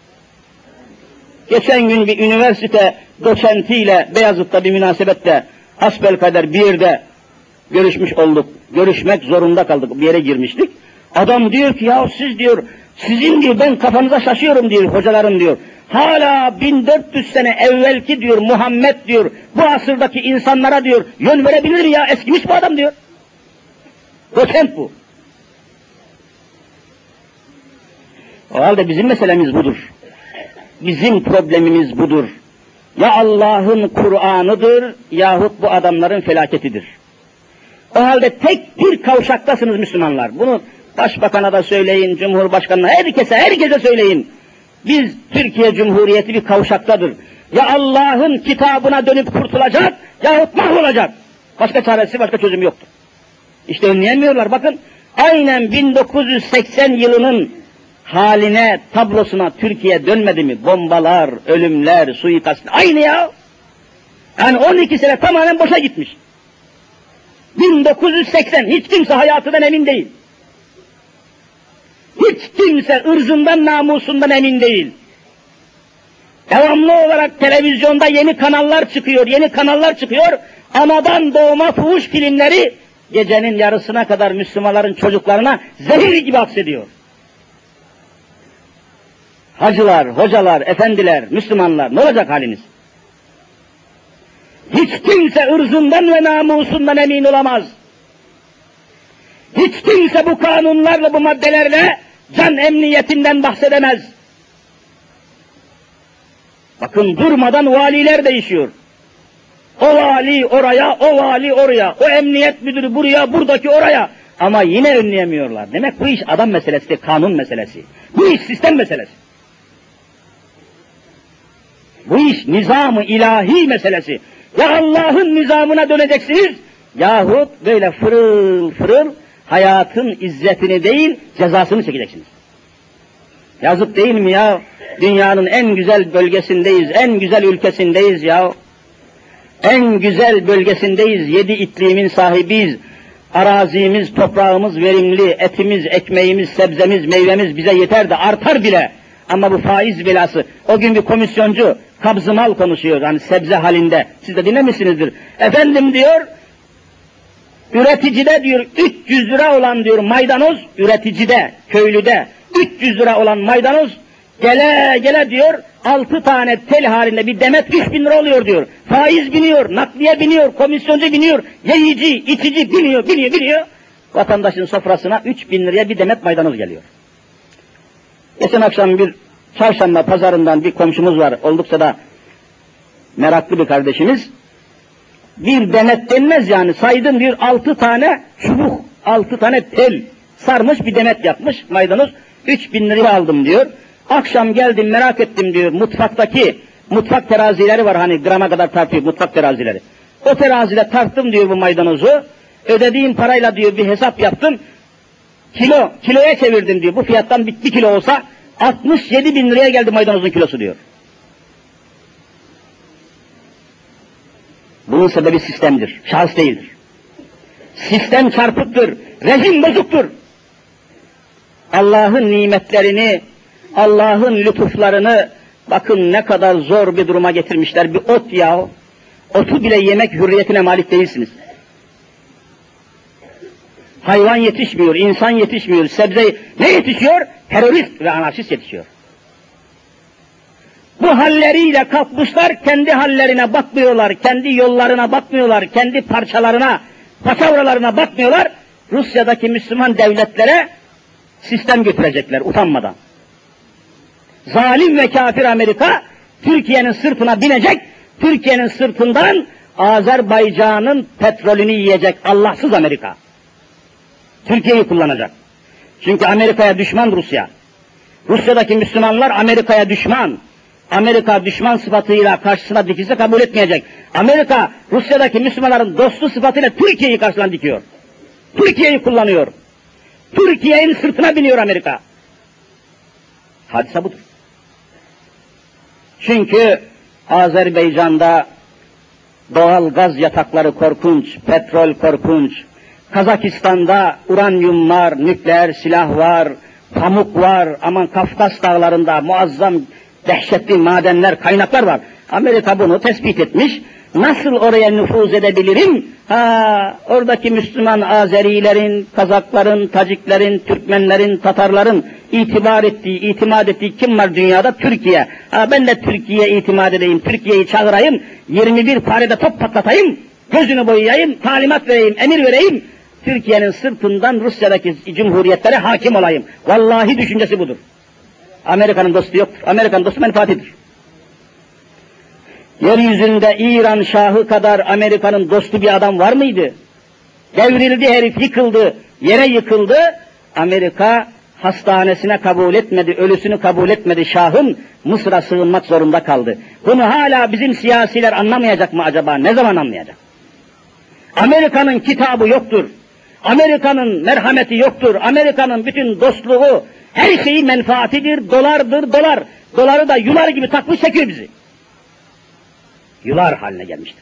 Geçen gün bir üniversite doçentiyle Beyazıt'ta bir münasebette hasbelkader bir yerde görüşmüş olduk. Görüşmek zorunda kaldık. Bir yere girmiştik. Adam diyor ki ya siz diyor, sizin diyor ben kafanıza şaşıyorum diyor hocalarım diyor. Hala 1400 sene evvelki diyor Muhammed diyor bu asırdaki insanlara diyor yön verebilir mi ya? Eskimiş bu adam diyor. Doçent bu. O halde bizim meselemiz budur. Bizim problemimiz budur. Ya Allah'ın Kur'an'ıdır yahut bu adamların felaketidir. O halde tek bir kavşaktasınız Müslümanlar. Bunu Başbakan'a da söyleyin, Cumhurbaşkanı'na, herkese söyleyin. Biz Türkiye Cumhuriyeti bir kavşaktadır. Ya Allah'ın kitabına dönüp kurtulacak yahut mahvolacak. Başka çaresi, başka çözüm yoktur. İşte önleyemiyorlar. Bakın aynen 1980 yılının haline, tablosuna Türkiye dönmedi mi? Bombalar, ölümler, suikast, aynı ya. Yani 12 sene tamamen boşa gitmiş. 1980, hiç kimse hayatından emin değil. Hiç kimse ırzından, namusundan emin değil. Devamlı olarak televizyonda yeni kanallar çıkıyor. Anadan doğma fuhuş filmleri gecenin yarısına kadar Müslümanların çocuklarına zehir gibi aksediyor. Hacılar, hocalar, efendiler, Müslümanlar ne olacak haliniz? Hiç kimse ırzından ve namusundan emin olamaz. Hiç kimse bu kanunlarla, bu maddelerle can emniyetinden bahsedemez. Bakın durmadan valiler değişiyor. O vali oraya, o vali oraya, o emniyet müdürü buraya, buradaki oraya. Ama yine önleyemiyorlar. Demek bu iş adam meselesi, kanun meselesi. Bu iş sistem meselesi. Bu iş nizam-ı ilahi meselesi. Ya Allah'ın nizamına döneceksiniz, yahut böyle fırıl fırıl hayatın izzetini değil, cezasını çekeceksiniz. Yazık değil mi ya? Dünyanın en güzel bölgesindeyiz, en güzel ülkesindeyiz ya. En güzel bölgesindeyiz, 7 iklimin sahibiyiz. Arazimiz, toprağımız verimli, etimiz, ekmeğimiz, sebzemiz, meyvemiz bize yeter de artar bile. Ama bu faiz belası, o gün bir komisyoncu kabzımal konuşuyor, hani sebze halinde, siz de dinlemişsinizdir. Efendim diyor, Üreticide diyor 300 lira olan diyor maydanoz, üreticide, köylüde 300 lira olan maydanoz gele gele diyor 6 tane tel halinde bir demet 3000 lira oluyor diyor. Faiz biniyor, nakliye biniyor, komisyoncu biniyor, yiyici, içici biniyor. Vatandaşın sofrasına 3000 liraya bir demet maydanoz geliyor. Geçen akşam bir çarşamba pazarından bir komşumuz var, oldukça da meraklı bir kardeşimiz. Bir demet denmez yani, saydım diyor 6 tane çubuk, 6 tane tel sarmış bir demet yapmış maydanoz, 3000 liraya aldım diyor. Akşam geldim merak ettim diyor, mutfak terazileri var hani grama kadar tartıyor mutfak terazileri. O terazide tarttım diyor bu maydanozu, ödediğim parayla diyor bir hesap yaptım, kiloya çevirdim diyor, bu fiyattan bir kilo olsa 67 bin liraya geldi maydanozun kilosu diyor. Bunun sebebi sistemdir, şahıs değildir. Sistem çarpıktır, rejim bozuktur. Allah'ın nimetlerini, Allah'ın lütuflarını bakın ne kadar zor bir duruma getirmişler. Bir ot yahu, otu bile yemek hürriyetine malik değilsiniz. Hayvan yetişmiyor, insan yetişmiyor, sebze ne yetişiyor? Terörist ve anarşist yetişiyor. Bu halleriyle kalkmışlar, kendi hallerine bakmıyorlar, kendi yollarına bakmıyorlar, kendi parçalarına, paçavralarına bakmıyorlar. Rusya'daki Müslüman devletlere sistem götürecekler utanmadan. Zalim ve kafir Amerika, Türkiye'nin sırtına binecek, Türkiye'nin sırtından Azerbaycan'ın petrolünü yiyecek Allahsız Amerika. Türkiye'yi kullanacak. Çünkü Amerika'ya düşman Rusya. Rusya'daki Müslümanlar Amerika'ya düşman. Amerika düşman sıfatıyla karşısına dikilse kabul etmeyecek. Amerika Rusya'daki Müslümanların dostu sıfatıyla Türkiye'yi karşısına dikiyor. Türkiye'yi kullanıyor. Türkiye'nin sırtına biniyor Amerika. Hadise budur. Çünkü Azerbaycan'da doğal gaz yatakları korkunç, petrol korkunç. Kazakistan'da uranyum var, nükleer silah var, pamuk var, aman Kafkas dağlarında muazzam dehşetli madenler, kaynaklar var. Amerika bunu tespit etmiş. Nasıl oraya nüfuz edebilirim? Oradaki Müslüman Azerilerin, Kazakların, Taciklerin, Türkmenlerin, Tatarların itimat ettiği kim var dünyada? Türkiye. Ben de Türkiye'ye itimat edeyim, Türkiye'yi çağırayım, 21 parede top patlatayım, gözünü boyayayım, talimat vereyim, emir vereyim, Türkiye'nin sırtından Rusya'daki cumhuriyetlere hakim olayım. Vallahi düşüncesi budur. Amerika'nın dostu yoktur. Amerika'nın dostu menfaatidir. Yeryüzünde İran Şahı kadar Amerika'nın dostu bir adam var mıydı? Devrildi herif, yıkıldı, yere yıkıldı. Amerika hastanesine kabul etmedi, ölüsünü kabul etmedi. Şah'ın Mısır'a sığınmak zorunda kaldı. Bunu hala bizim siyasiler anlamayacak mı acaba? Ne zaman anlayacak? Amerika'nın kitabı yoktur. Amerika'nın merhameti yoktur. Amerika'nın bütün dostluğu, her şeyi menfaatidir, dolardır, dolar. Doları da yular gibi takmış çekiyor bizi. Yular haline gelmiştir.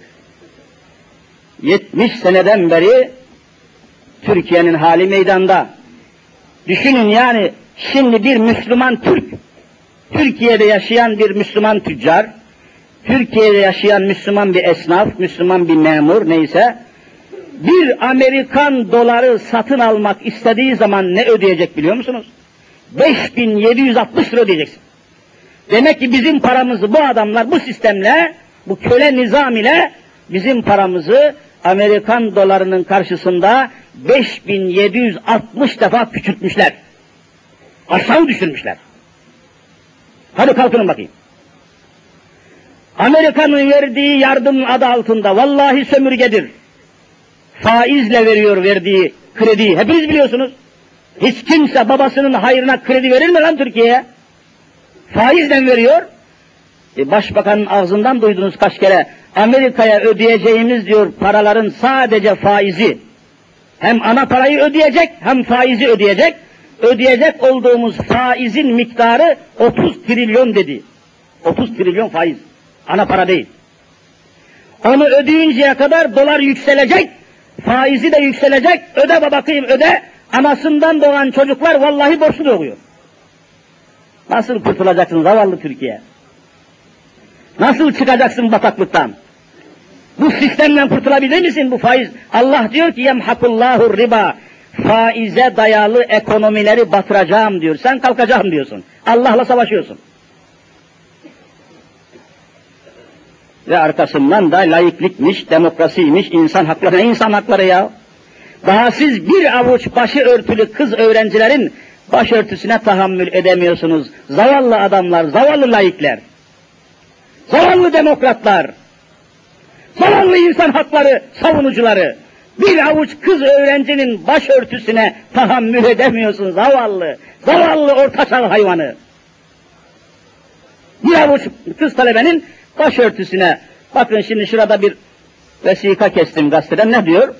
70 seneden beri Türkiye'nin hali meydanda. Düşünün yani, şimdi bir Müslüman Türk, Türkiye'de yaşayan bir Müslüman tüccar, Türkiye'de yaşayan Müslüman bir esnaf, Müslüman bir memur neyse, bir Amerikan doları satın almak istediği zaman ne ödeyecek biliyor musunuz? 5760 lira ödeyeceksin. Demek ki bizim paramızı bu adamlar bu sistemle, bu köle nizam ile bizim paramızı Amerikan dolarının karşısında 5760 defa küçültmüşler. Aşağı düşürmüşler. Hadi kalkın bakayım. Amerika'nın verdiği yardım adı altında vallahi sömürgedir. Faizle veriyor verdiği krediyi. Hepiniz biliyorsunuz. Hiç kimse babasının hayrına kredi verir mi lan Türkiye'ye? Faizle veriyor. Başbakanın ağzından duydunuz kaç kere. Amerika'ya ödeyeceğimiz diyor paraların sadece faizi. Hem ana parayı ödeyecek hem faizi ödeyecek. Ödeyecek olduğumuz faizin miktarı 30 trilyon dedi. 30 trilyon faiz. Ana para değil. Onu ödeyinceye kadar dolar yükselecek. Faizi de yükselecek. Öde bakayım öde. Anasından doğan çocuklar vallahi borçlu doğuyor. Nasıl kurtulacaksın zavallı Türkiye? Nasıl çıkacaksın bataklıktan? Bu sistemden kurtulabilir misin bu faiz? Allah diyor ki yemhakullahu riba. Faize dayalı ekonomileri batıracağım diyor. Sen kalkacağım diyorsun. Allah'la savaşıyorsun. Ve arkasından da laiklikmiş, demokrasiymiş, insan hakları. Ne insan hakları ya? Daha siz bir avuç başı örtülü kız öğrencilerin başörtüsüne tahammül edemiyorsunuz. Zavallı adamlar, zavallı laikler, zavallı demokratlar, zavallı insan hakları savunucuları. Bir avuç kız öğrencinin başörtüsüne tahammül edemiyorsun zavallı, zavallı ortaçağ hayvanı. Bir avuç kız talebenin başörtüsüne, bakın şimdi şurada bir vesika kestim gazeteden, ne diyor?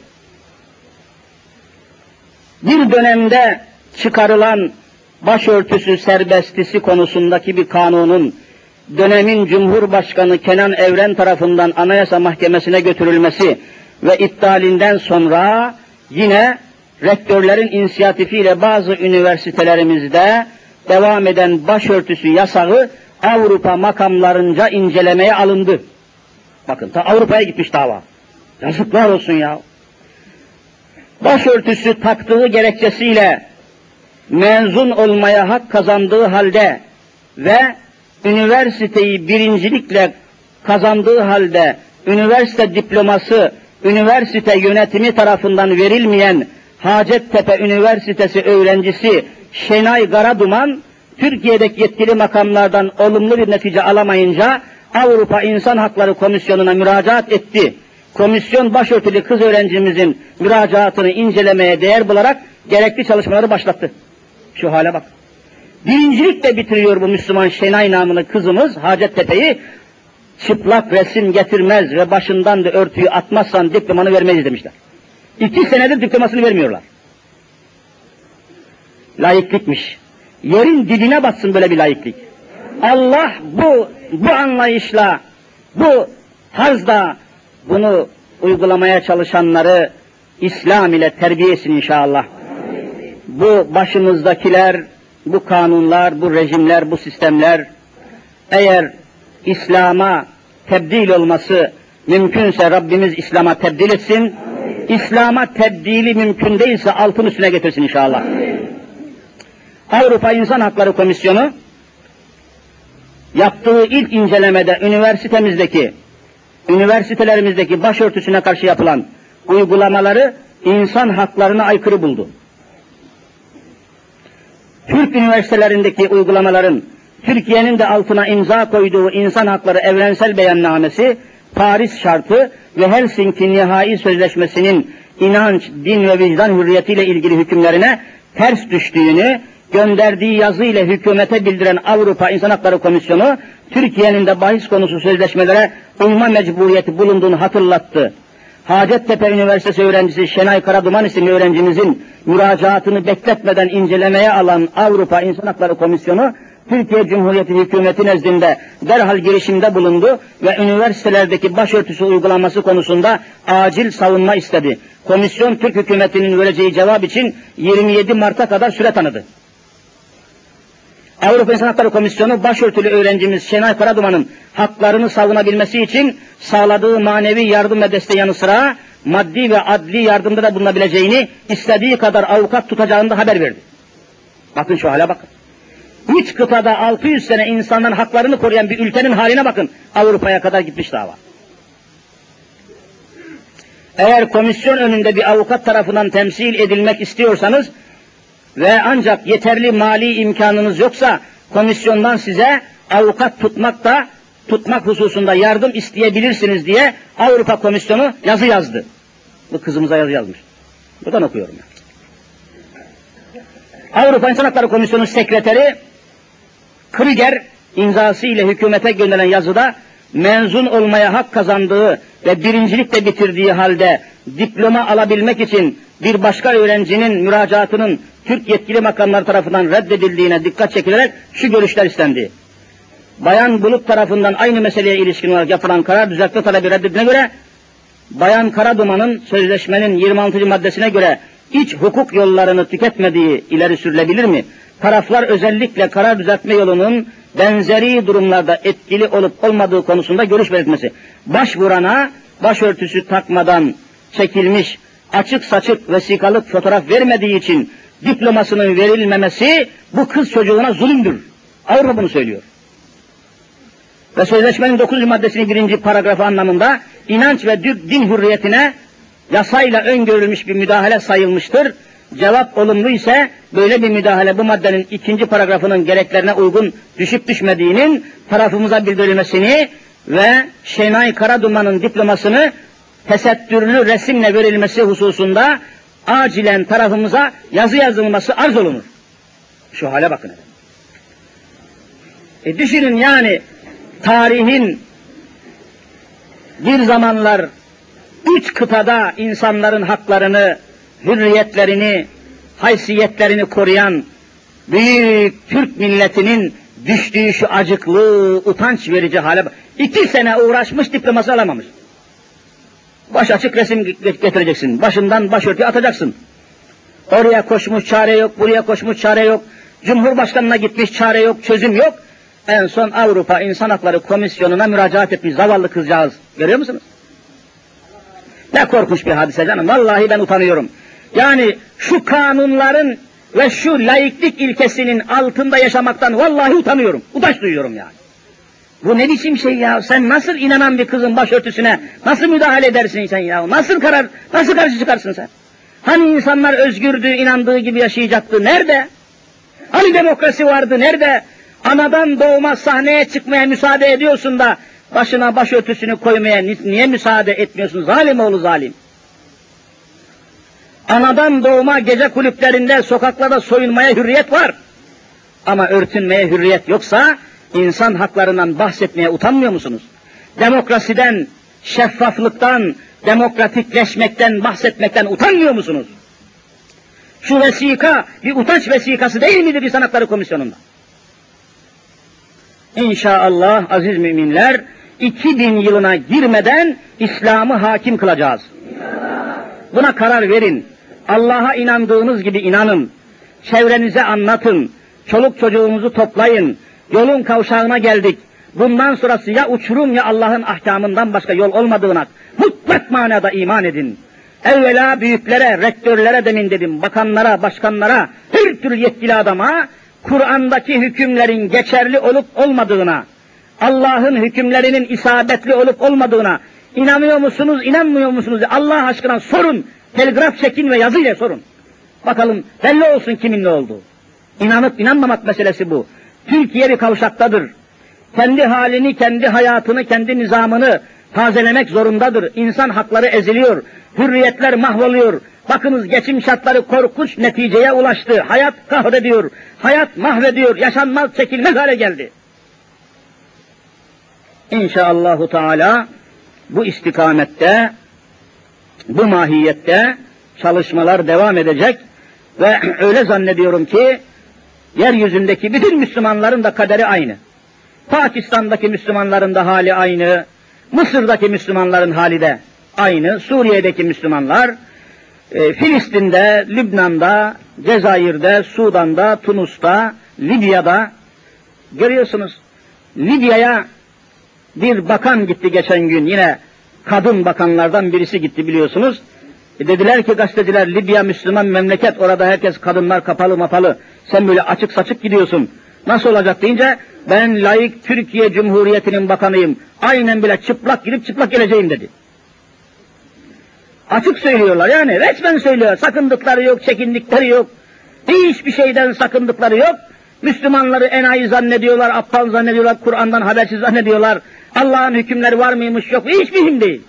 Bir dönemde çıkarılan başörtüsü serbestisi konusundaki bir kanunun dönemin Cumhurbaşkanı Kenan Evren tarafından Anayasa Mahkemesi'ne götürülmesi ve iptalinden sonra yine rektörlerin inisiyatifiyle bazı üniversitelerimizde devam eden başörtüsü yasağı Avrupa makamlarınca incelemeye alındı. Bakın ta Avrupa'ya gitmiş dava. Yazıklar olsun ya. Başörtüsü taktığı gerekçesiyle mezun olmaya hak kazandığı halde ve üniversiteyi birincilikle kazandığı halde üniversite diploması üniversite yönetimi tarafından verilmeyen Hacettepe Üniversitesi öğrencisi Şenay Karaduman, Türkiye'deki yetkili makamlardan olumlu bir netice alamayınca Avrupa İnsan Hakları Komisyonu'na müracaat etti. Komisyon başörtülü kız öğrencimizin müracaatını incelemeye değer bularak gerekli çalışmaları başlattı. Şu hale bak. Birincilikle bitiriyor bu Müslüman Şenay namını kızımız Hacettepe'yi. Çıplak resim getirmez ve başından da örtüyü atmazsan diplomanı vermeyiz demişler. 2 senedir diplomasını vermiyorlar. Laiklikmiş. Yerin dibine batsın böyle bir laiklik. Allah bu anlayışla, bu tarzda bunu uygulamaya çalışanları İslam ile terbiye etsin inşallah. Bu başımızdakiler, bu kanunlar, bu rejimler, bu sistemler eğer İslam'a tebdil olması mümkünse Rabbimiz İslam'a tebdil etsin. İslam'a tebdili mümkün değilse altın üstüne getirsin inşallah. Avrupa İnsan Hakları Komisyonu yaptığı ilk incelemede üniversitelerimizdeki başörtüsüne karşı yapılan uygulamaları insan haklarına aykırı buldu. Türk üniversitelerindeki uygulamaların Türkiye'nin de altına imza koyduğu İnsan Hakları Evrensel Beyannamesi, Paris Şartı ve Helsinki Nihai Sözleşmesi'nin inanç, din ve vicdan hürriyetiyle ilgili hükümlerine ters düştüğünü gönderdiği yazıyla hükümete bildiren Avrupa İnsan Hakları Komisyonu, Türkiye'nin de bahis konusu sözleşmelere uyma mecburiyeti bulunduğunu hatırlattı. Hacettepe Üniversitesi öğrencisi Şenay Karaduman isimli öğrencimizin müracaatını bekletmeden incelemeye alan Avrupa İnsan Hakları Komisyonu, Türkiye Cumhuriyeti Hükümeti nezdinde derhal girişimde bulundu ve üniversitelerdeki başörtüsü uygulaması konusunda acil savunma istedi. Komisyon, Türk hükümetinin vereceği cevap için 27 Mart'a kadar süre tanıdı. Avrupa İnsan Hakları Komisyonu, başörtülü öğrencimiz Şenay Karaduman'ın haklarını savunabilmesi için sağladığı manevi yardım ve desteği yanı sıra maddi ve adli yardımda da bulunabileceğini, istediği kadar avukat tutacağını da haber verdi. Bakın şu hale bakın. 3 kıtada 600 sene insanların haklarını koruyan bir ülkenin haline bakın. Avrupa'ya kadar gitmiş dava. Eğer komisyon önünde bir avukat tarafından temsil edilmek istiyorsanız ve ancak yeterli mali imkanınız yoksa komisyondan size avukat tutmak hususunda yardım isteyebilirsiniz diye Avrupa Komisyonu yazı yazdı. Bu kızımıza yazı yazmış. Buradan okuyorum ben. Avrupa İnsan Hakları Komisyonu Sekreteri Krüger imzası ile hükümete gönderilen yazıda mezun olmaya hak kazandığı ve birincilikle bitirdiği halde diploma alabilmek için bir başka öğrencinin müracaatının Türk yetkili makamlar tarafından reddedildiğine dikkat çekilerek şu görüşler istendi. Bayan Bulut tarafından aynı meseleye ilişkin olarak yapılan karar düzeltme talebi reddedildiğine göre Bayan Karaduman'ın sözleşmenin 26. maddesine göre iç hukuk yollarını tüketmediği ileri sürülebilir mi? Taraflar özellikle karar düzeltme yolunun benzeri durumlarda etkili olup olmadığı konusunda görüş belirtmesi. Başvurana başörtüsü takmadan çekilmiş açık saçık vesikalık fotoğraf vermediği için diplomasının verilmemesi bu kız çocuğuna zulümdür. Avrupa bunu söylüyor. Ve sözleşmenin 9. maddesinin 1. paragrafı anlamında inanç ve din hürriyetine yasayla öngörülmüş bir müdahale sayılmıştır. Cevap olumlu ise böyle bir müdahale bu maddenin 2. paragrafının gereklerine uygun düşüp düşmediğinin tarafımıza bildirilmesini ve Şenay Karaduman'ın diplomasını tesettürlü resimle verilmesi hususunda acilen tarafımıza yazı yazılması arz olunur. Şu hale bakın. Düşünün yani tarihin bir zamanlar 3 kıtada insanların haklarını, hürriyetlerini, haysiyetlerini koruyan büyük Türk milletinin düştüğü şu acıklı, utanç verici hale bak. 2 sene uğraşmış, diploması alamamış. Baş açık resim getireceksin, başından başörtü atacaksın. Oraya koşmuş, çare yok, buraya koşmuş, çare yok. Cumhurbaşkanına gitmiş, çare yok, çözüm yok. En son Avrupa İnsan Hakları Komisyonu'na müracaat etmiş zavallı kızcağız. Görüyor musunuz? Ne korkunç bir hadise canım. Vallahi ben utanıyorum. Yani şu kanunların ve şu laiklik ilkesinin altında yaşamaktan vallahi utanıyorum. Utanç duyuyorum yani. Bu ne biçim şey ya? Sen nasıl inanan bir kızın başörtüsüne nasıl müdahale edersin sen ya? Nasıl karşı çıkarsın sen? Hani insanlar özgürdü, inandığı gibi yaşayacaktı? Nerede? Hani demokrasi vardı? Nerede? Anadan doğma sahneye çıkmaya müsaade ediyorsun da başına başörtüsünü koymaya niye müsaade etmiyorsun? Zalim oğlu zalim. Anadan doğma gece kulüplerinde, sokaklarda soyunmaya hürriyet var. Ama örtünmeye hürriyet yoksa insan haklarından bahsetmeye utanmıyor musunuz? Demokrasiden, şeffaflıktan, demokratikleşmekten, bahsetmekten utanmıyor musunuz? Şu vesika bir utanç vesikası değil midir İnsan Hakları Komisyonu'nda? İnşallah aziz müminler 2000 yılına girmeden İslam'ı hakim kılacağız. Buna karar verin. Allah'a inandığınız gibi inanın. Çevrenize anlatın. Çoluk çocuğunuzu toplayın. Yolun kavşağına geldik. Bundan sonrası ya uçurum ya Allah'ın ahkamından başka yol olmadığına mutlak manada iman edin. Evvela büyüklere, rektörlere demin dedim, bakanlara, başkanlara, her türlü yetkili adama Kur'an'daki hükümlerin geçerli olup olmadığına, Allah'ın hükümlerinin isabetli olup olmadığına inanıyor musunuz, inanmıyor musunuz? Allah aşkına sorun. Telgraf çekin ve yazıyla sorun. Bakalım belli olsun kimin ne olduğu. İnanıp inanmamak meselesi bu. Türkiye bir kavşaktadır. Kendi halini, kendi hayatını, kendi nizamını tazelemek zorundadır. İnsan hakları eziliyor. Hürriyetler mahvoluyor. Bakınız geçim şartları korkunç neticeye ulaştı. Hayat kahrediyor. Hayat mahvediyor. Yaşanmaz, çekilmez hale geldi. İnşaallahu Teala bu istikamette, bu mahiyette çalışmalar devam edecek ve öyle zannediyorum ki yeryüzündeki bütün Müslümanların da kaderi aynı. Pakistan'daki Müslümanların da hali aynı, Mısır'daki Müslümanların hali de aynı, Suriye'deki Müslümanlar, Filistin'de, Lübnan'da, Cezayir'de, Sudan'da, Tunus'ta, Libya'da, görüyorsunuz, Libya'ya bir bakan gitti geçen gün, yine kadın bakanlardan birisi gitti biliyorsunuz. Dediler ki gazeteciler, Libya Müslüman memleket, orada herkes kadınlar kapalı mapalı, sen böyle açık saçık gidiyorsun. Nasıl olacak deyince, ben layık Türkiye Cumhuriyeti'nin bakanıyım, aynen bile çıplak girip çıplak geleceğim dedi. Açık söylüyorlar yani, resmen söylüyor, sakındıkları yok, çekindikleri yok, hiçbir şeyden sakındıkları yok. Müslümanları enayi zannediyorlar, aptal zannediyorlar, Kur'an'dan habersiz zannediyorlar, Allah'ın hükümleri var mıymış yok, hiç mühim değil.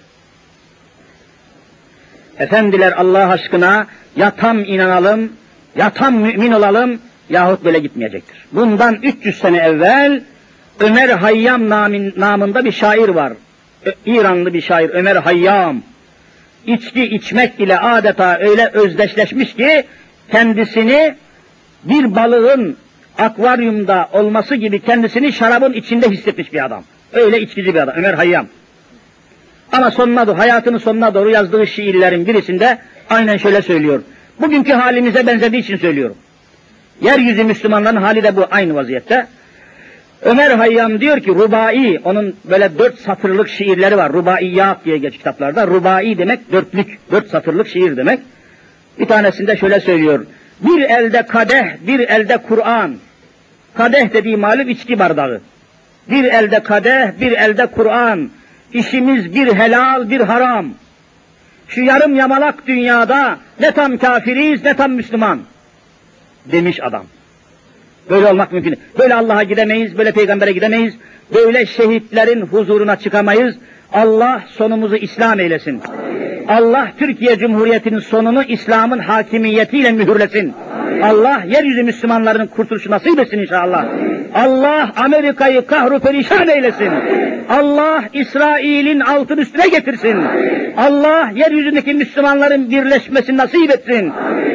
Efendiler Allah aşkına ya tam inanalım, ya tam mümin olalım, yahut böyle gitmeyecektir. Bundan 300 sene evvel Ömer Hayyam namında bir şair var. İranlı bir şair Ömer Hayyam. İçki içmek ile adeta öyle özdeşleşmiş ki kendisini bir balığın akvaryumda olması gibi kendisini şarabın içinde hissetmiş bir adam. Öyle içkici bir adam Ömer Hayyam. Ama sonuna doğru, hayatının sonuna doğru yazdığı şiirlerin birisinde aynen şöyle söylüyor. Bugünkü halimize benzediği için söylüyorum. Yeryüzü Müslümanların hali de bu aynı vaziyette. Ömer Hayyam diyor ki rubai, onun böyle 4 satırlık şiirleri var. Rubaiyat diye geç kitaplarda. Rubai demek dörtlük, 4 satırlık şiir demek. Bir tanesinde şöyle söylüyor. Bir elde kadeh, bir elde Kur'an. Kadeh dediği malum içki bardağı. Bir elde kadeh, bir elde Kur'an. İşimiz bir helal, bir haram. Şu yarım yamalak dünyada ne tam kafiriz, ne tam Müslüman. Demiş adam. Böyle olmak mümkün değil. Böyle Allah'a gidemeyiz, böyle peygambere gidemeyiz. Böyle şehitlerin huzuruna çıkamayız. Allah sonumuzu İslam eylesin. Allah Türkiye Cumhuriyeti'nin sonunu İslam'ın hakimiyetiyle mühürlesin. Allah yeryüzü Müslümanların kurtuluşu nasip etsin inşallah. Allah Amerika'yı kahru perişan eylesin. Allah İsrail'in altın üstüne getirsin. Allah yeryüzündeki Müslümanların birleşmesini nasip etsin.